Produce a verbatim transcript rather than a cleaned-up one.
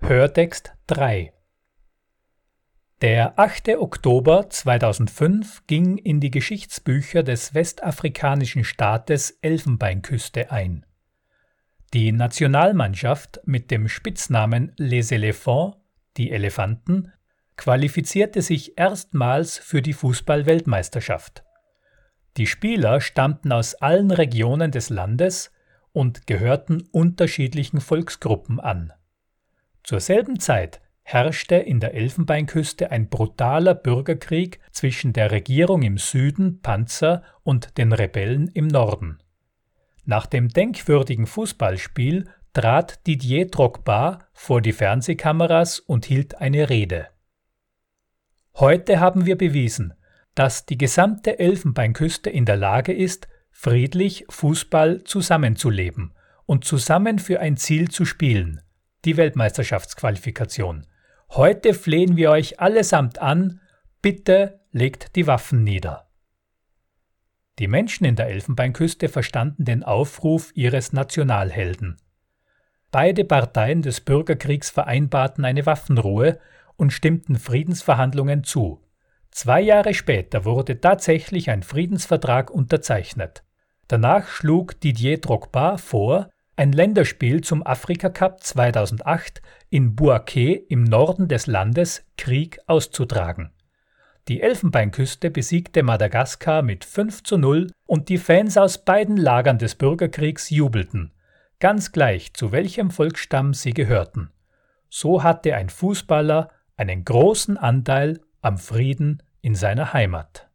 Hörtext drei. Der achte Oktober zweitausendfünf ging in die Geschichtsbücher des westafrikanischen Staates Elfenbeinküste ein. Die Nationalmannschaft mit dem Spitznamen Les Éléphants, die Elefanten, qualifizierte sich erstmals für die Fußball-Weltmeisterschaft. Die Spieler stammten aus allen Regionen des Landes und gehörten unterschiedlichen Volksgruppen an. Zur selben Zeit herrschte in der Elfenbeinküste ein brutaler Bürgerkrieg zwischen der Regierung im Süden Panzer und den Rebellen im Norden. Nach dem denkwürdigen Fußballspiel trat Didier Drogba vor die Fernsehkameras und hielt eine Rede. Heute haben wir bewiesen, dass die gesamte Elfenbeinküste in der Lage ist, friedlich Fußball zusammenzuleben und zusammen für ein Ziel zu spielen, die Weltmeisterschaftsqualifikation. Heute flehen wir euch allesamt an, bitte legt die Waffen nieder. Die Menschen in der Elfenbeinküste verstanden den Aufruf ihres Nationalhelden. Beide Parteien des Bürgerkriegs vereinbarten eine Waffenruhe und stimmten Friedensverhandlungen zu. Zwei Jahre später wurde tatsächlich ein Friedensvertrag unterzeichnet. Danach schlug Didier Drogba vor, ein Länderspiel zum Afrika-Cup zweitausendacht in Bouaké im Norden des Landes Krieg auszutragen. Die Elfenbeinküste besiegte Madagaskar mit fünf zu null und die Fans aus beiden Lagern des Bürgerkriegs jubelten, ganz gleich zu welchem Volksstamm sie gehörten. So hatte ein Fußballer einen großen Anteil am Frieden in seiner Heimat.